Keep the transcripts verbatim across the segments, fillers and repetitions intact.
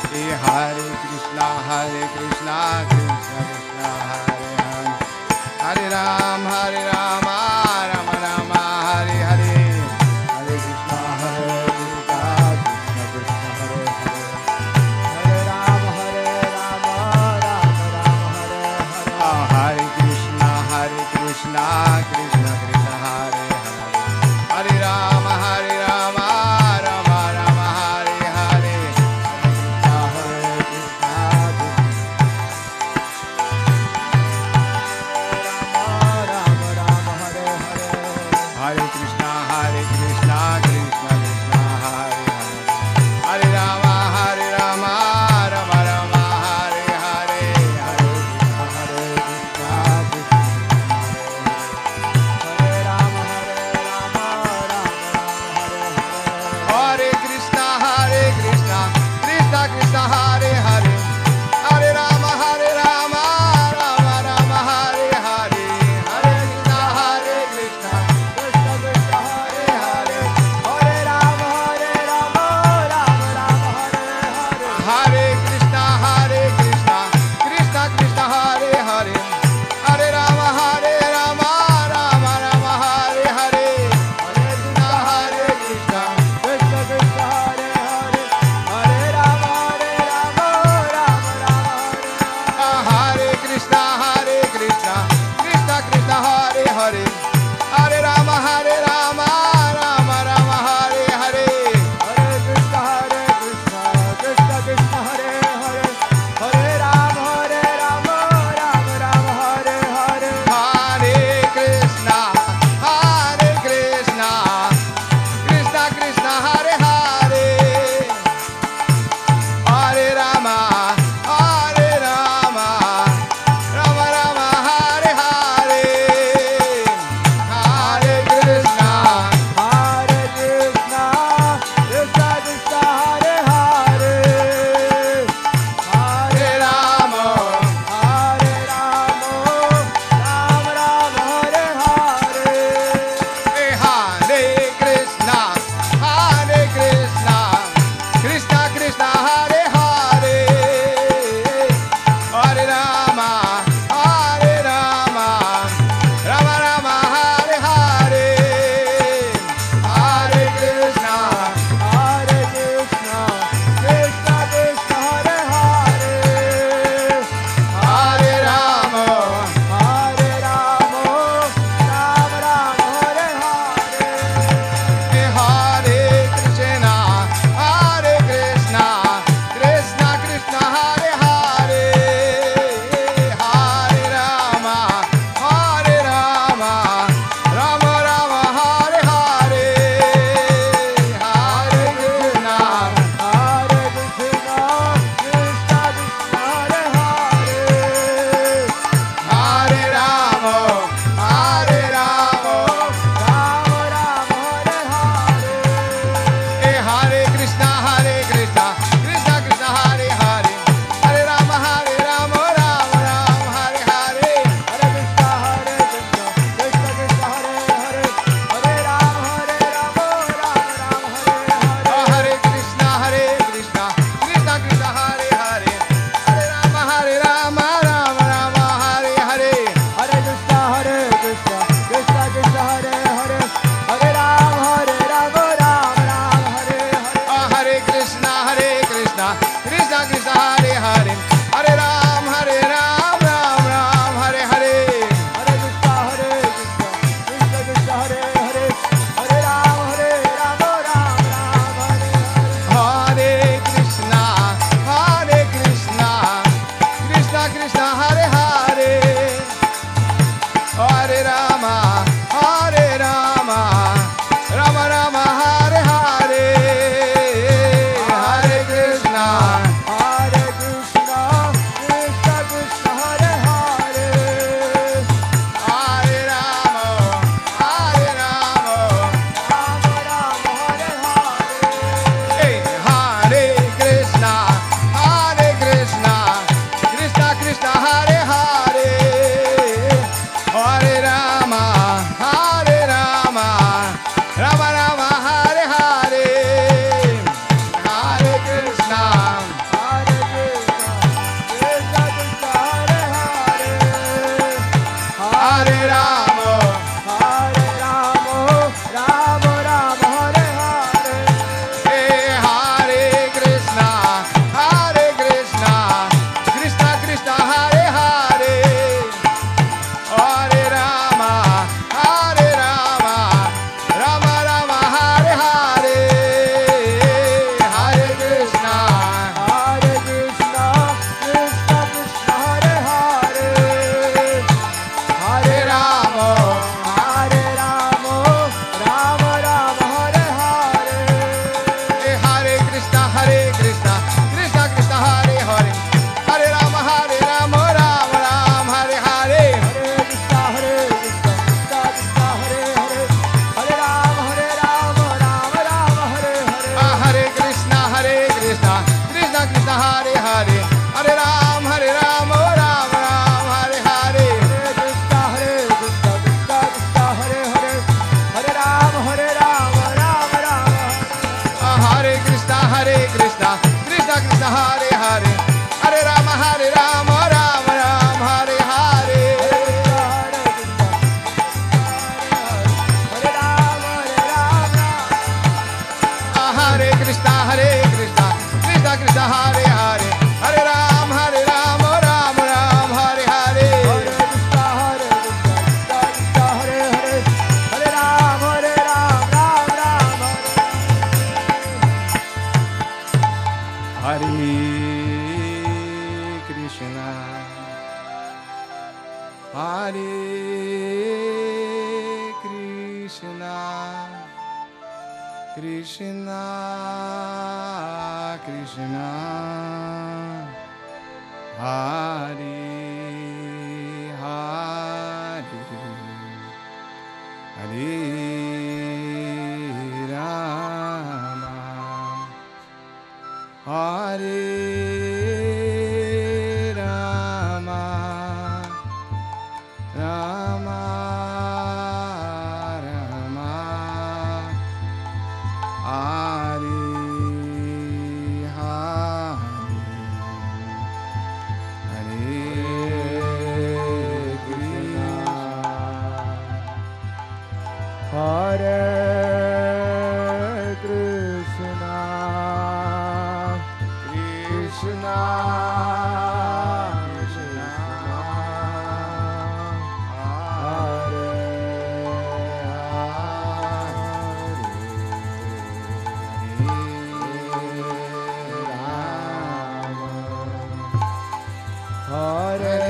Hare Krishna, Hare Krishna, Krishna Krishna, Hare Hare, Hare Ram, Hare Rama, Rama Rama, Hare Hare, Hare Krishna, Hare Krishna, Krishna Krishna, Hare Hare, Hare Ram, Hare Rama, Rama Rama, Hare Hare, Hare Krishna, Hare Krishna, Krishna Krishna, Hare Hare, Hare Ram, Hare Rama, Rama Rama, Hare Hare, Hare Krishna, Hare Krishna, Krishna Krishna, Hare Hare, Hare Rama, Hare Rama, Rama Rama, Hare Hare, Hare Krishna, Hare Krishna, Krishna Hare Rama, Hare Rama, Rama Rama, Hare Hare, Hare Krishna, Hare Krishna, Krishna Krishna, Hare Hare, Hare Rama, Hare Rama, Rama Rama, Hare Hare, Hare Krishna, Hare Krishna, Krishna Krishna, Hare Hare, Hare Rama, Hare Rama, Rama Rama, Hare Hare, Hare Krishna, Hare Krishna, Krishna Krishna, Hare Hare, Hare Rama, Hare Rama, Rama Rama, Hare Hare, Hare Krishna, Hare Krishna, Krishna Krishna, Hare Hare, Hare Rama, Hare Rama, Rama Rama, Hare Krishna, Hare Krishna, Krishna Krishna, Hare Hare, Hare Rama, Hare Rama, Rama Rama, Hare Hare, Hare Krishna, Hare Krishna, Krishna Krishna, Hare Hare, Hare Rama, Hare Rama, Rama Rama, Hare Hare, Hare Krishna, Hare Krishna, Krishna Krishna, Hare Hare, Hare Rama, Hare Rama, Rama Rama, Hare Hare, Hare Krishna, Hare Krishna, Krishna Krishna, Hare Hare, Hare Rama, Hare Rama, Rama Rama, Hare Hare, Hare Krishna, Hare Krishna, Krishna Krishna, Hare Hare, Hare Rama, Hare Rama, Rama Rama, Hare Hare, Hare Krishna, Hare Krishna, Krishna Krishna, Hare Hare, Hare Rama, Hare Rama, Rama Rama, Hare Hare, Hare Krishna, Hare Krishna, Krishna Krishna, Hare Hare, Hare Rama, Hare Rama, Rama Rama, Hare Hare, Hare Krishna, Hare Krishna, Krishna Krishna, Hare Hare, Hare Rama, Hare Rama, Rama Rama, Hare Hare, Hare Krishna, Hare Krishna, Krishna Krishna, Hare Hare, Hare Rama, Hare Rama, Rama Rama, Hare Hare, Hare Krishna, Hare Krishna, Krishna Krishna, Hare Hare, Hare Rama, Hare Rama, Rama Rama, Hare Hare, Hare Krishna, Hare Krishna, Krishna Krishna, Hare Hare, Hare Rama, Hare Rama, Rama Rama, Hare Hare, Hare Krishna, Hare Krishna, Krishna Krishna, Hare Hare, Hare Rama, Hare Rama, Rama Rama, Hare Hare, Hare Krishna, Hare Krishna, Krishna Krishna, Hare Hare, Hare Ram, Hare Ram, Ram Ram, Hare Hare, Hare Krishna, Hare Krishna, Krishna Krishna, Hare Hare, Hare Ram, Hare Ram, Ram Ram, Hare Hare, Hare Krishna, Hare Krishna, Krishna Krishna, Hare Hare, Hare Rama, Hare Rama, Rama Rama, Hare Hare, Hare Krishna, Hare Krishna, Krishna Krishna, Hare Hare, Hare Rama, Hare Rama, Rama Rama, Hare Hare, Hare Krishna, Hare Krishna, Krishna Krishna, Hare Hare, Hare Rama, Hare Rama, Rama Rama, Hare Hare, Hare Krishna, Hare Hare, Hare Ram, Hare Ram, Ram Ram, Hare Hare. Hare Krishna, Hare Krishna, Krishna Hare Hare, Hare Ram, Hare Ram, Ram Ram, Hare Hare Krishna, Hare Krishna, Krishna Krishna, Hare Hare, Hare Rama, Hare Rama, Rama Rama, Hare Hare, Hare Krishna, Krishna Krishna, Hare Hare,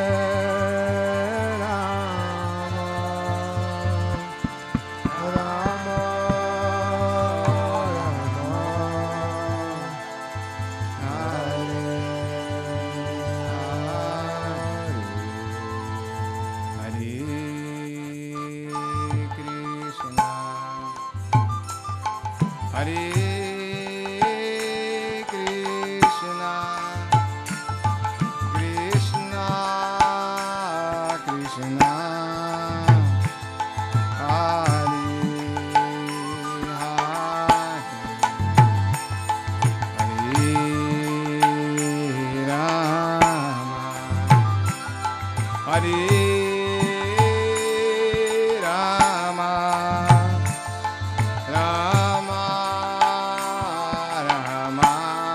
Hare Krishna, Krishna Krishna, Hare Hare, Hare Rama, Hare Rama, Rama Rama,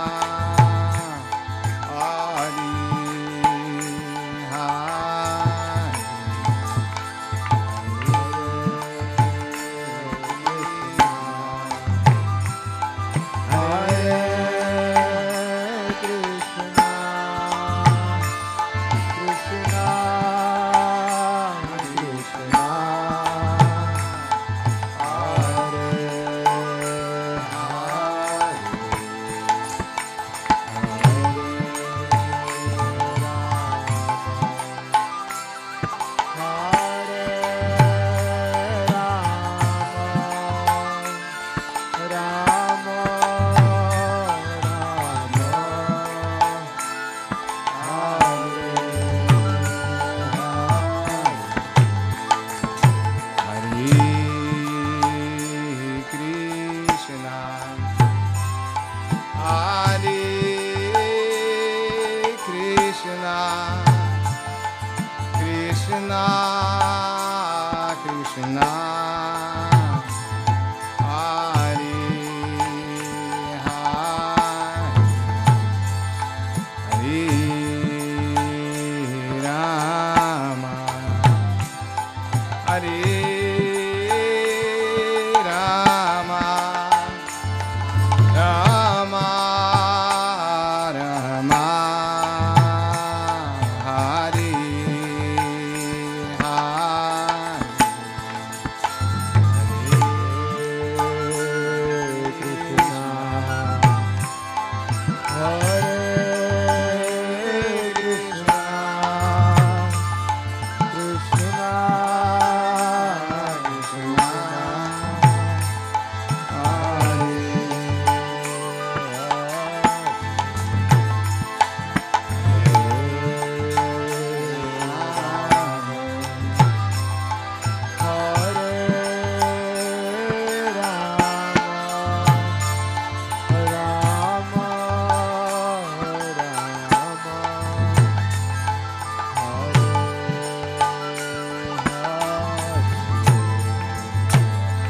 Hare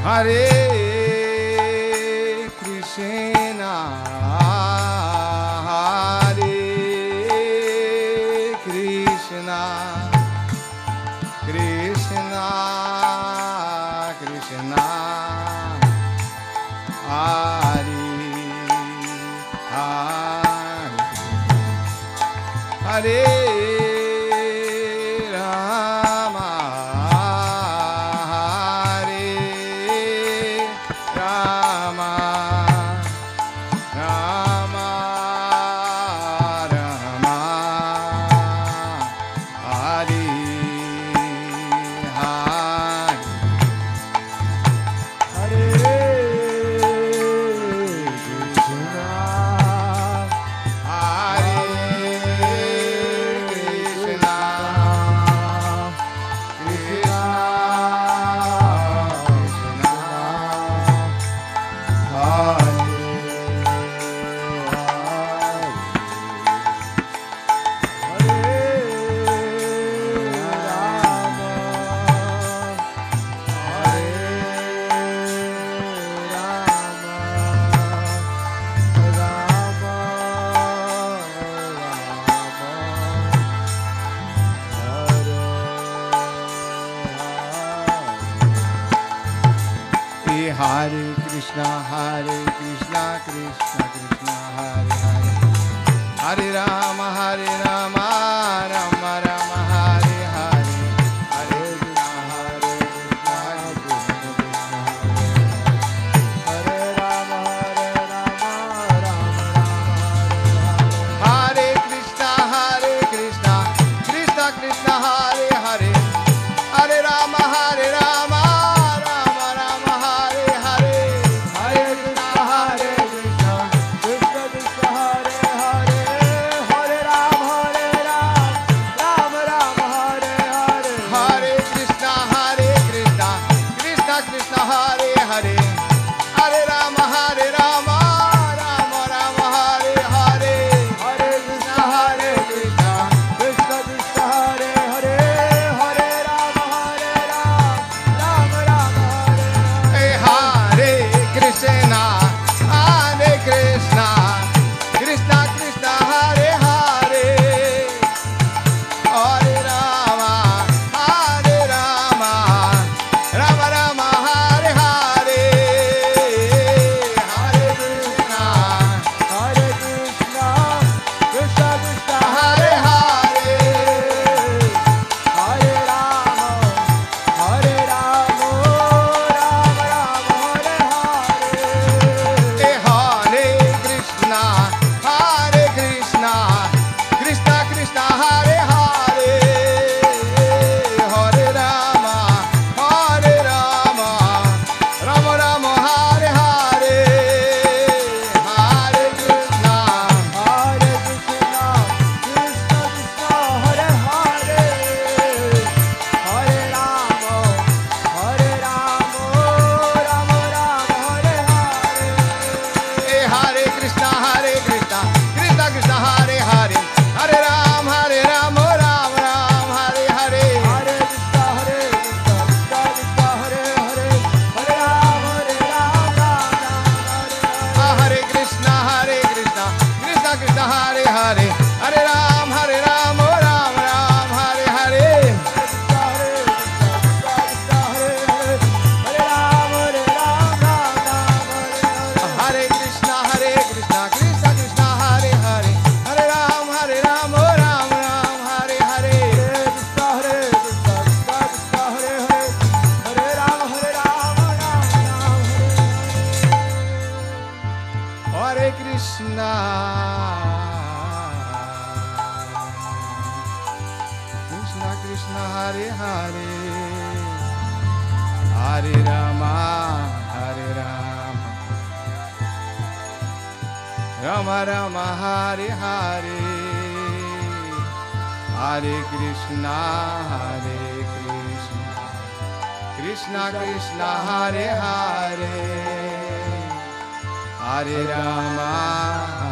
Hare Krishna, Hare Rama, Hare Rama, Rama Rama, Hare Hare. Hare Krishna, Hare Krishna, Krishna Krishna, Hare Hare Krishna, Hare Krishna, Krishna Krishna, Hare Hare, Hare Rama, Hare Rama, Rama Rama, Hare Hare, Hare Krishna, Hare Krishna, Krishna Krishna, Hare Rama, Hare Rama, Rama Rama, Hare Krishna, Hare Krishna, Krishna Krishna, Hare Hare, Hare Rama, Hare Rama, Rama Rama, Hare Hare, Hare Krishna, Hare Krishna, Krishna Krishna, Hare Hare, Hare Rama, Hare Rama, Rama Rama, Hare Hare. Hare Krishna, Hare Krishna, Krishna Krishna, Hare Hare, Hare Rama, Hare Rama, Rama Rama, Hare Hare, Hare Krishna, Hare Krishna, Krishna Krishna, Hare Hare, Hare Rama, Hare Rama, Rama Rama, Hare Hare. Hey, Hare Krishna, Hare Krishna, Krishna Krishna, Hare Hare, Hare Rama, Hare Rama, Rama Rama, Hare Hare, Hare Krishna, Hare Krishna, Krishna Krishna, Hare Hare, Hare Rama, Hare Rama, Rama Rama, Hare Hare. Hey, Hare Krishna, Hare Krishna, Krishna Krishna, Hare Hare, Hare Rama, Hare Rama, Rama Rama, Hare Hare, Hare Krishna, Hare Krishna, Krishna Krishna, Hare Hare, Hare Rama, Hare Rama, Rama Rama, Hare Hare. Hey, Hare Krishna, Hare Krishna, Krishna Krishna, Hare Hare, Hare Ram, Hare Ram, Ram Ram, Hare Hare. Hare Krishna, Hare Krishna, Krishna Krishna, Hare Hare, Hare Rama, Hare Rama, Rama Rama, Hare Hare. Hare Krishna, Hare Krishna, Krishna Krishna, Hare Hare, Hare Ram, Hare Ram, Ram Ram, Hare Hare. Hare Krishna, Hare Krishna, Krishna Krishna, Hare Hare, Hare Ram, Hare Ram, Ram Ram, Hare Hare. Hare Krishna, Krishna Krishna, Hare Hare, Hare Rama, Hare Rama, Rama Rama, Hare Hare, Hare Krishna, Hare Krishna, Krishna Krishna, Hare Hare, Hare Rama,